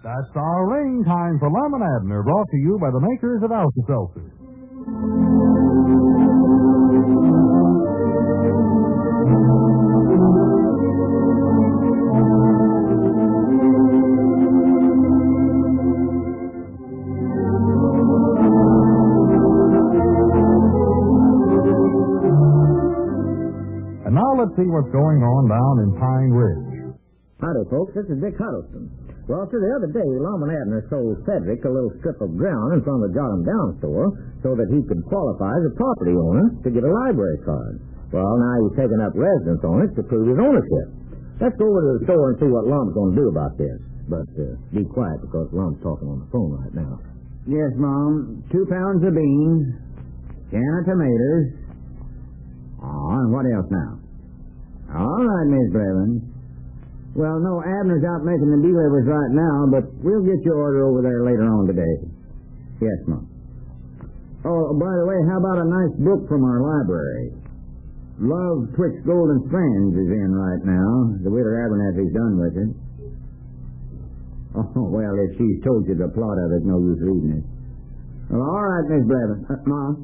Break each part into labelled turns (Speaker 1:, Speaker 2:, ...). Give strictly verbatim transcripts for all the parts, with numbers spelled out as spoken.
Speaker 1: That's our rain time for Lum and Abner, brought to you by the makers of Alka-Seltzer. And now let's see what's going on down in Pine Ridge.
Speaker 2: Howdy, folks. This is Dick Huddleston. Well, sir, the other day, Lum and Abner sold Cedric a little strip of ground in front of the Jot 'em Down store so that he could qualify as a property owner to get a library card. Well, now he's taking up residence on it to prove his ownership. Let's go over to the store and see what Lum's going to do about this. But uh, be quiet because Lum's talking on the phone right now.
Speaker 3: Yes, Mom. Two pounds of beans, can of tomatoes. Oh, and what else now? All right, Miss Blevins. Well, no, Abner's out making the delivers right now, but we'll get your order over there later on today. Yes, Mom. Oh, by the way, how about a nice book from our library? Love Twixt Golden Strands is in right now. The widow Abernathy's done with it. Oh, well, if she's told you the plot of it, no use reading it. Well, all right, Miss Blevins. Uh, Mom?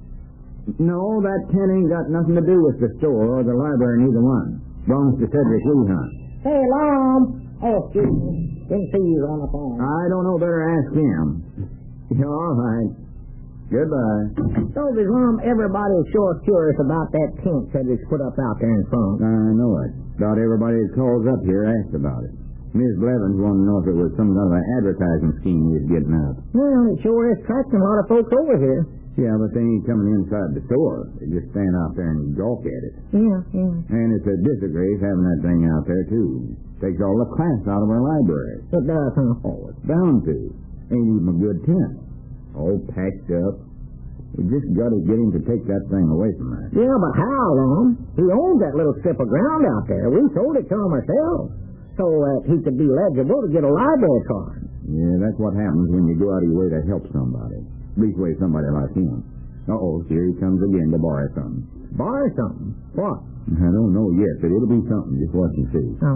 Speaker 3: No, that tent ain't got nothing to do with the store or the library, neither one. Belongs to Cedric Lehunt.
Speaker 2: Hey, Lum. Oh, excuse me. Didn't see you on the phone.
Speaker 3: I don't know. Better ask him. All right. Goodbye.
Speaker 2: So, is Lum, everybody's sure curious about that tent Cedric's put up out there in front.
Speaker 3: I know it. About everybody that calls up here asks about it. Miss Blevins wanted to know if it was some kind of an advertising scheme he was getting up.
Speaker 2: Well, it sure is attracting a lot of folks over here.
Speaker 3: Yeah, but they ain't coming inside the store. They just stand out there and gawk at it.
Speaker 2: Yeah, yeah.
Speaker 3: And it's a disgrace having that thing out there, too. Takes all the class out of our library.
Speaker 2: It does, huh?
Speaker 3: Oh, it's bound to. Ain't even a good tent. All packed up. We just got to get him to take that thing away from us.
Speaker 2: Yeah, but how, Lum? He owns that little strip of ground out there. We sold it to him ourselves. So that he could be eligible to get a library card.
Speaker 3: Yeah, that's what happens when you go out of your way to help somebody. Leastway somebody like him. Uh-oh, here he comes again to borrow something.
Speaker 2: Borrow something? What?
Speaker 3: I don't know yet, but it'll be something. Just watch and see.
Speaker 2: Oh.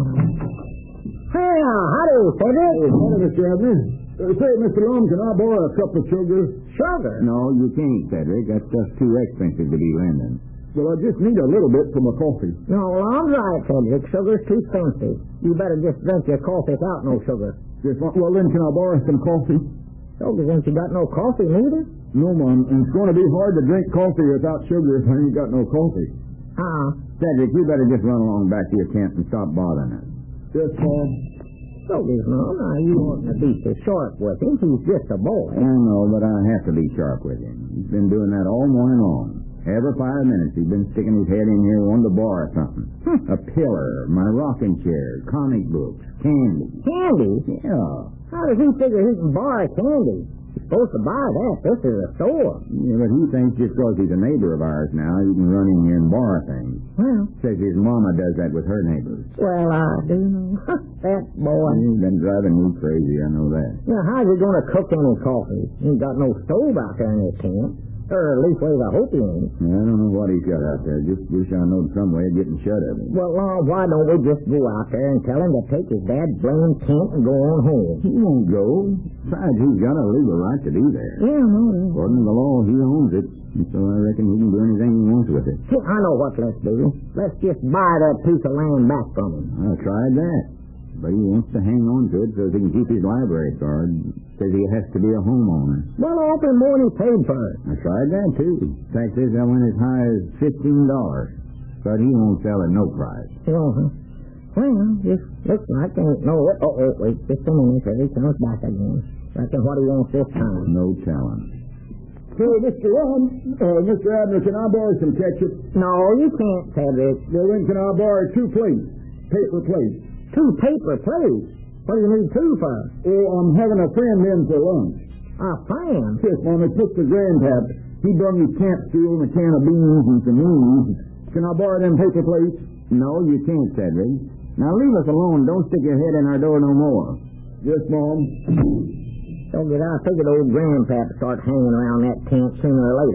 Speaker 2: Hey, uh, howdy, Cedric.
Speaker 4: Hey, howdy, Mister Abner. Uh, say, Mister Lum, can I borrow a cup of sugar?
Speaker 2: Sugar?
Speaker 3: No, you can't, Cedric. That stuff's too expensive to be lending.
Speaker 4: Well, I just need a little bit for my coffee.
Speaker 2: No, Lum's right, Cedric. Sugar's too expensive. You better just drink your coffee without no sugar.
Speaker 4: Yes, well, then, can I borrow some coffee?
Speaker 2: So, ain't you got no coffee, neither?
Speaker 4: No, Mom. It's going to be hard to drink coffee without sugar if I ain't got no coffee.
Speaker 2: Uh-uh.
Speaker 3: Cedric, you better just run along back to your tent and stop bothering us.
Speaker 4: Yes, Mom.
Speaker 2: So, Mom, now you oughtn't to be so sharp with him. He's just a boy.
Speaker 3: I know, but I have to be sharp with him. He's been doing that all morning long. Every five minutes he's been sticking his head in here wanting to borrow something. A pillar, my rocking chair, comic books, candy.
Speaker 2: Candy?
Speaker 3: Yeah.
Speaker 2: How does he figure he can borrow candy? He's supposed to buy that. This is a store.
Speaker 3: Yeah, but he thinks just because he's a neighbor of ours now, he can run in here and borrow things.
Speaker 2: Well.
Speaker 3: Says his mama does that with her neighbors.
Speaker 2: Well, I do know. That boy.
Speaker 3: He's been driving me crazy, I know that.
Speaker 2: Now, how's he going to cook any coffee? He ain't got no stove out there in his tent. Or at least ways I hope he ain't.
Speaker 3: I don't know what he's got out there. Just wish I knowed some way of getting shut of him.
Speaker 2: Well, uh, why don't we just go out there and tell him to take his dad's blame tent and go on home?
Speaker 3: He won't go. Besides, he's got a legal right to be there.
Speaker 2: Yeah, no, no.
Speaker 3: According to the law, he owns it. And so I reckon he can do anything he wants with it.
Speaker 2: See, I know what let's do. Let's just buy that piece of land back from him.
Speaker 3: I tried that. But he wants to hang on to it so he can keep his library card. Says he has to be a homeowner.
Speaker 2: Well, offer more than he paid for it.
Speaker 3: I tried that, too. Fact is, I went as high as fifteen dollars. But he won't sell at no price.
Speaker 2: Uh-huh. Well, just looks like ain't no... Oh, oh, wait, just a minute. Here he comes back again. Reckon what he wants this time.
Speaker 3: No telling.
Speaker 4: Hey, Mister Lum, uh, Mister Abner, can I borrow some ketchup?
Speaker 2: No, you can't, Cedric.
Speaker 4: Well, then can I borrow two plates? Paper plates.
Speaker 2: Two paper plates? What do you need two for?
Speaker 4: Oh, I'm having a friend in for lunch.
Speaker 2: A friend?
Speaker 4: Yes, Mom, it's Mister Grandpap. He brought me camp steel and a can of beans and some meat. Can I borrow them paper plates?
Speaker 3: No, you can't, Cedric. Now leave us alone. Don't stick your head in our door no more.
Speaker 4: Yes, Mom.
Speaker 2: So did I figured old Grandpap start hanging around that tent sooner or later.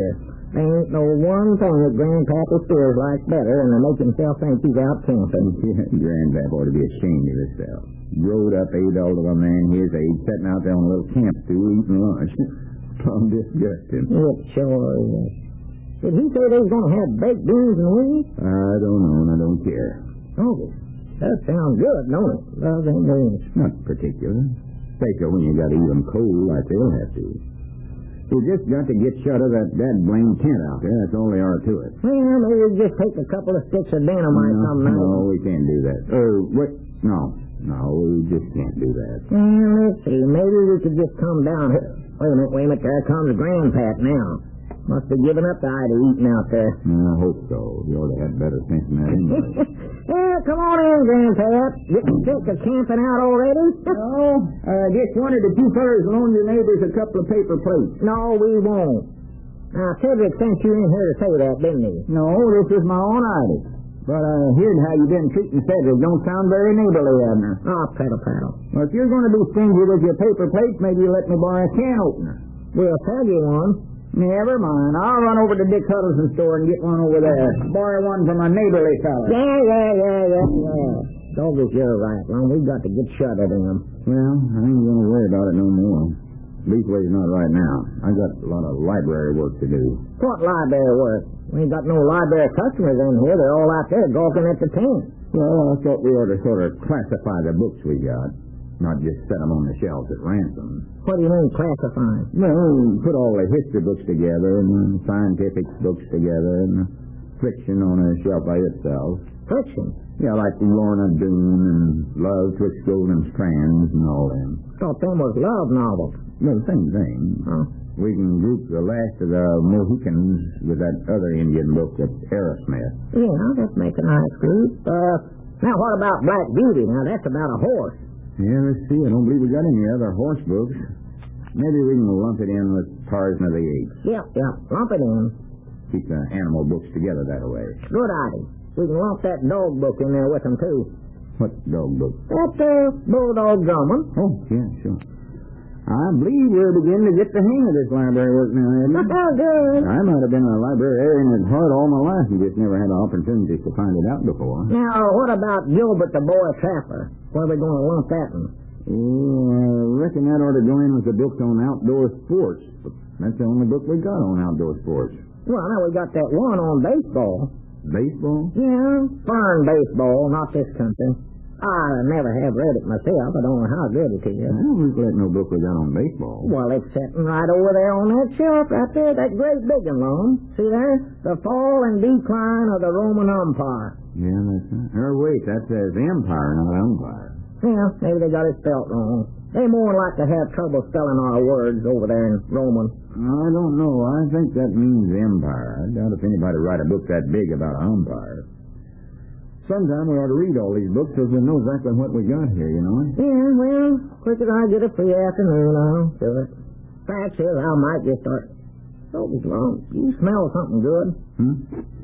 Speaker 2: There ain't no one thing that Grandpappy feels like better than to make himself think he's out camping.
Speaker 3: Yeah, Grandpap ought to be ashamed of himself. Growed up adult of a man his age, sitting out there on a little camp stool eating lunch. Plumb disgusting.
Speaker 2: It sure is. Did he say they was going to have baked beans and wings?
Speaker 3: I don't know, and I don't care.
Speaker 2: Oh, that sounds good, don't it? Love them wings.
Speaker 3: Not particular. Especially when you got even cold like they'll have to. We just got to get shut of that dead blamed tent out there. That's all there are to it.
Speaker 2: Well, maybe we'll just take a couple of sticks of dynamite
Speaker 3: no,
Speaker 2: some night.
Speaker 3: No, we can't do that. Uh, wait. No. No, we just can't do that.
Speaker 2: Well, let's see. Maybe we could just come down here. Wait a minute, wait a minute. There comes Grandpap now. Must be giving up the idea of eating out there.
Speaker 3: I hope so. You ought to have better sense than that anyway.
Speaker 2: Yeah, come on in, Grandpap. Getting sick of camping out already?
Speaker 3: No, I uh, just wanted the two fellas loan your neighbors a couple of paper plates.
Speaker 2: No, we won't. Now, Cedric sent you in here to say that, didn't he?
Speaker 3: No, this is my own idea. But I uh, heard how you've been treating Cedric. Don't sound very neighborly, Abner.
Speaker 2: Oh, paddle, paddle.
Speaker 3: Well, if you're going to be stingy with your paper plates, maybe you let me borrow a can opener.
Speaker 2: We'll sell you one.
Speaker 3: Never mind. I'll run over to Dick Huddleston's store and get one over there. Borrow one from a neighborly fella.
Speaker 2: Yeah, yeah, yeah, yeah, yeah. Doggos, you're right, Lon. We've got to get shut of them.
Speaker 3: Well, I ain't going to worry about it no more. Leastways not right now. I got a lot of library work to do.
Speaker 2: What library work? We ain't got no library customers in here. They're all out there gawking at the tent.
Speaker 3: Well, I thought we ought to sort of classify the books we got, not just set them on the shelves at random.
Speaker 2: What do you mean classifying?
Speaker 3: Well, put all the history books together and scientific books together and fiction on a shelf by itself.
Speaker 2: Fiction?
Speaker 3: Yeah, like Lorna Doone and Love Twixt Golden Strands and all them.
Speaker 2: Thought them was love novels.
Speaker 3: Well, same thing.
Speaker 2: Huh?
Speaker 3: We can group the last of the Mohicans with that other Indian book that's Aerosmith.
Speaker 2: Yeah, that'd make a nice group. Uh, now what about Black Beauty? Now that's about a horse.
Speaker 3: Yeah, let's see. I don't believe we got any other horse books. Maybe we can lump it in with Tarzan of the Apes.
Speaker 2: Yep, yep. Lump it in.
Speaker 3: Keep the animal books together that way.
Speaker 2: Good idea. We can lump that dog book in there with them, too.
Speaker 3: What dog book?
Speaker 2: That uh, Bulldog Drummond.
Speaker 3: Oh, yeah, sure. I believe we're beginning to get the hang of this library work now, Edna.
Speaker 2: Oh, good.
Speaker 3: I might have been a librarian at heart all my life and just never had an opportunity to find it out before.
Speaker 2: Now, what about Gilbert the Boy Trapper? Where are we going to lump that in?
Speaker 3: Oh, I reckon that ought to go in with the book on outdoor sports. But that's the only book we got on outdoor sports.
Speaker 2: Well, now we got that one on baseball.
Speaker 3: Baseball?
Speaker 2: Yeah, fern baseball, not this country. I never have read it myself. I don't know how good it is.
Speaker 3: I don't recollect no book we got on baseball.
Speaker 2: Well, it's sitting right over there on that shelf right there, that great big one, Lon. See there? The fall and decline of the Roman Empire.
Speaker 3: Yeah, that's right. Or wait, that says empire, not umpire.
Speaker 2: Yeah, maybe they got it spelt wrong. They more like to have trouble spelling our words over there in Roman.
Speaker 3: I don't know. I think that means empire. I doubt if anybody write a book that big about an umpire. Sometime we ought to read all these books so we'll know exactly what we got here, you know.
Speaker 2: Yeah, well, quick as I get a free afternoon, I'll do it. Fact is, I might just start. Oh, Lon, you smell something good.
Speaker 3: Hmm?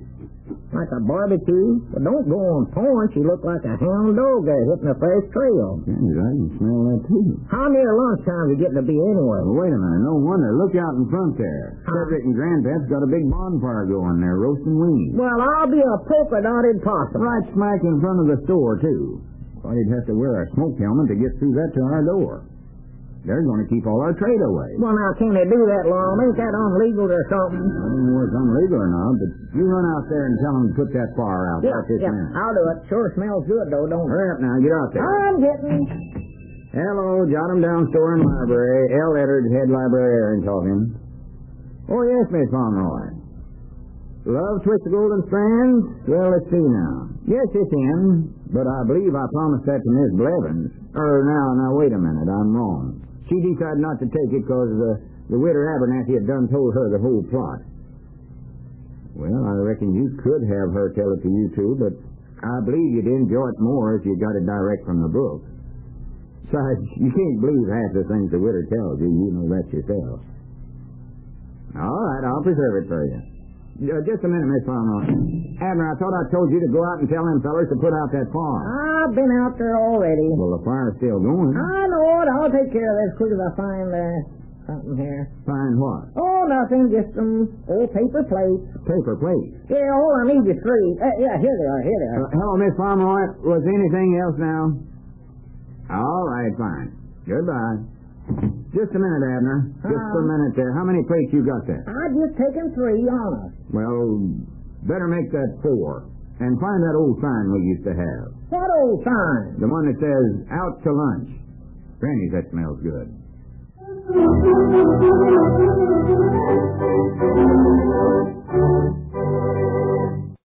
Speaker 2: Like a barbecue. But don't go on point. You look like a hound dog there hitting a fresh trail.
Speaker 3: Yeah, I can smell that too.
Speaker 2: How near lunchtime is it getting to be anyway?
Speaker 3: Well, wait a minute. No wonder. Look out in front there.
Speaker 2: Huh?
Speaker 3: Cedric and Grandpap's got a big bonfire going there, roasting wings.
Speaker 2: Well, I'll be a polka-dotted possum.
Speaker 3: Right smack in front of the store, too. Thought he'd have to wear a smoke helmet to get through that to our door. They're going to keep all our trade away.
Speaker 2: Well, now, can they do that, Lon? Ain't that illegal or something?
Speaker 3: I don't know if it's illegal or not, but you run out there and tell them to put that fire out
Speaker 2: Yeah,
Speaker 3: right this
Speaker 2: yeah,
Speaker 3: minute.
Speaker 2: I'll do it. Sure smells good, though, don't it?
Speaker 3: Hurry up now. Get out there.
Speaker 2: I'm getting...
Speaker 3: Hello, jot 'em down, store and library. L. Eddard, head librarian, talking. Oh, yes, Miss Pomeroy. Love Twixt Golden Strands? Well, let's see now. Yes, it's in, but I believe I promised that to Miss Blevins. Er, now, now, wait a minute. I'm wrong. She decided not to take it because the, the widow Abernathy had done told her the whole plot. Well, I reckon you could have her tell it to you, too, but I believe you'd enjoy it more if you got it direct from the book. Besides, you can't believe half the things the widow tells you. You know that yourself. All right, I'll preserve it for you. Uh, just a minute, Miss Pomeroy. Abner, I thought I told you to go out and tell them fellas to put out that fire.
Speaker 2: I've been out there already.
Speaker 3: Well, the fire's still going.
Speaker 2: I know it. I'll take care of that as quick as I find the something here.
Speaker 3: Find what?
Speaker 2: Oh, nothing. Just some old paper plates.
Speaker 3: Paper plates.
Speaker 2: Yeah, hold on. I need you three. Uh, yeah, here they are. Here they are.
Speaker 3: Uh, hello, Miss Pomeroy. Was anything else now? All right, fine. Goodbye. Just a minute, Abner. Just
Speaker 2: Uh,
Speaker 3: a minute there. How many plates you got there?
Speaker 2: I just taken three, honest.
Speaker 3: Well, better make that four. And find that old sign we used to have.
Speaker 2: What old sign?
Speaker 3: The one that says, out to lunch. Granny, that smells good.